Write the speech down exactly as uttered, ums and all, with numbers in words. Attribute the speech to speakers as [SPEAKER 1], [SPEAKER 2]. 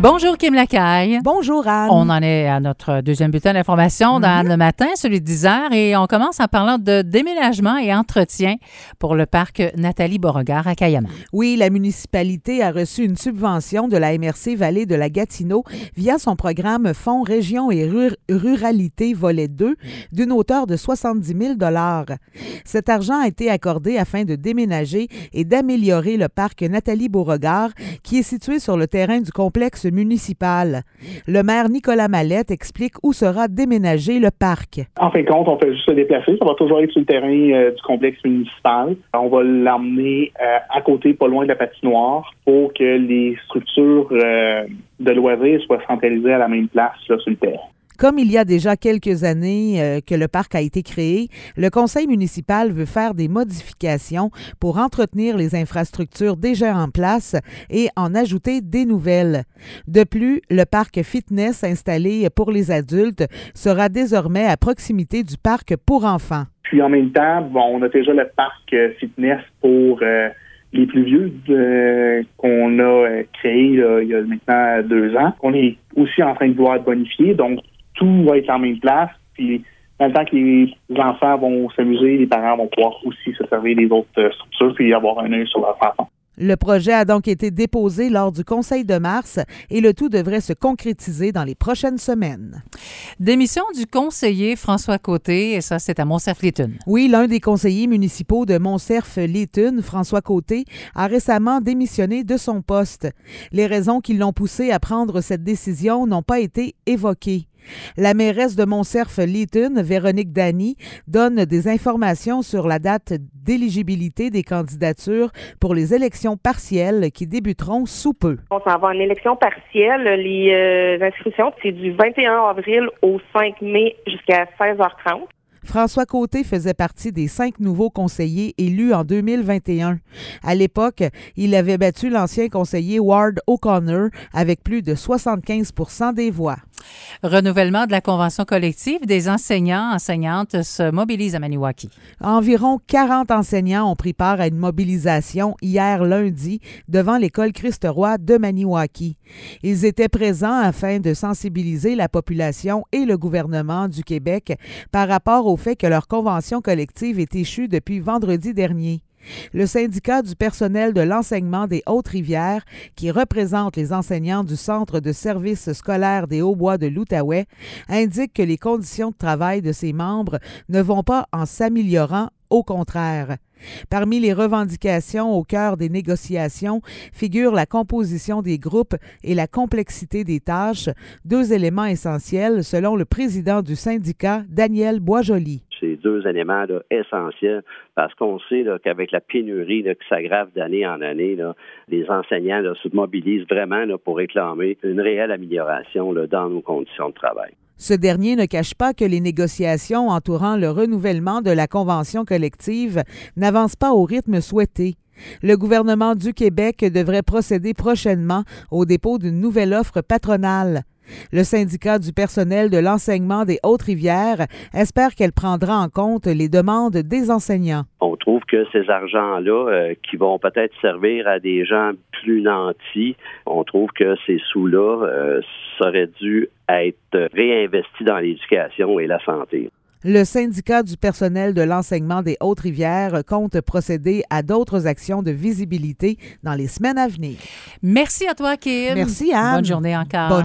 [SPEAKER 1] Bonjour Kim Lacaille.
[SPEAKER 2] Bonjour Anne.
[SPEAKER 1] On en est à notre deuxième bulletin d'information dans mm-hmm. le matin, celui de dix heures, et on commence en parlant de déménagement et entretien pour le parc Nathalie Beauregard à Cayamar.
[SPEAKER 2] Oui, la municipalité a reçu une subvention de la M R C Vallée de la Gatineau via son programme Fonds Région et Rur- Ruralité volet deux d'une hauteur de soixante-dix mille dollars. Cet argent a été accordé afin de déménager et d'améliorer le parc Nathalie Beauregard qui est situé sur le terrain du complexe municipal. Le maire Nicolas Mallette explique où sera déménagé le parc.
[SPEAKER 3] En fin de compte, on fait juste se déplacer. Ça va toujours être sur le terrain euh, du complexe municipal. On va l'emmener euh, à côté, pas loin de la patinoire, pour que les structures euh, de loisirs soient centralisées à la même place là, sur le terrain.
[SPEAKER 2] Comme il y a déjà quelques années euh, que le parc a été créé, le conseil municipal veut faire des modifications pour entretenir les infrastructures déjà en place et en ajouter des nouvelles. De plus, le parc fitness installé pour les adultes sera désormais à proximité du parc pour enfants.
[SPEAKER 3] Puis en même temps, bon, on a déjà le parc fitness pour euh, les plus vieux euh, qu'on a euh, créé là, il y a maintenant deux ans. On est aussi en train de vouloir bonifier, donc tout va être en même place, puis dans le temps que les enfants vont s'amuser, les parents vont pouvoir aussi se servir des autres structures puis avoir un œil sur leurs enfants.
[SPEAKER 2] Le projet a donc été déposé lors du Conseil de mars et le tout devrait se concrétiser dans les prochaines semaines.
[SPEAKER 1] Démission du conseiller François Côté, et ça, c'est à Montcerf-Létune.
[SPEAKER 2] Oui, l'un des conseillers municipaux de Montcerf-Létune, François Côté, a récemment démissionné de son poste. Les raisons qui l'ont poussé à prendre cette décision n'ont pas été évoquées. La mairesse de Montcerf-Létune, Véronique Dany, donne des informations sur la date d'éligibilité des candidatures pour les élections partielles qui débuteront sous peu.
[SPEAKER 4] On s'en va en élection partielle. Les euh, inscriptions, c'est du vingt et un avril au cinq mai jusqu'à seize heures trente.
[SPEAKER 2] François Côté faisait partie des cinq nouveaux conseillers élus en deux mille vingt et un. À l'époque, il avait battu l'ancien conseiller Ward O'Connor avec plus de soixante-quinze pour cent des voix.
[SPEAKER 1] Renouvellement de la convention collective des enseignants enseignantes se mobilisent à Maniwaki.
[SPEAKER 2] Environ quarante enseignants ont pris part à une mobilisation hier lundi devant l'école Christ-Roi de Maniwaki. Ils étaient présents afin de sensibiliser la population et le gouvernement du Québec par rapport au fait que leur convention collective est échue depuis vendredi dernier. Le syndicat du personnel de l'enseignement des Hautes-Rivières, qui représente les enseignants du Centre de services scolaires des Hauts-Bois de l'Outaouais, indique que les conditions de travail de ses membres ne vont pas en s'améliorant, au contraire. Parmi les revendications au cœur des négociations figurent la composition des groupes et la complexité des tâches, deux éléments essentiels selon le président du syndicat, Daniel Boisjoli.
[SPEAKER 5] C'est deux éléments là, essentiels parce qu'on sait là, qu'avec la pénurie là, qui s'aggrave d'année en année, là, les enseignants là, se mobilisent vraiment là, pour réclamer une réelle amélioration là, dans nos conditions de travail.
[SPEAKER 2] Ce dernier ne cache pas que les négociations entourant le renouvellement de la convention collective n'avancent pas au rythme souhaité. Le gouvernement du Québec devrait procéder prochainement au dépôt d'une nouvelle offre patronale. Le syndicat du personnel de l'enseignement des Hautes-Rivières espère qu'elle prendra en compte les demandes des enseignants.
[SPEAKER 5] On trouve que ces argents-là, euh, qui vont peut-être servir à des gens plus nantis, on trouve que ces sous-là euh, seraient dû être réinvestis dans l'éducation et la santé.
[SPEAKER 2] Le syndicat du personnel de l'enseignement des Hautes-Rivières compte procéder à d'autres actions de visibilité dans les semaines à venir.
[SPEAKER 1] Merci à toi, Kim.
[SPEAKER 2] Merci, Anne.
[SPEAKER 1] Bonne journée encore. Bonne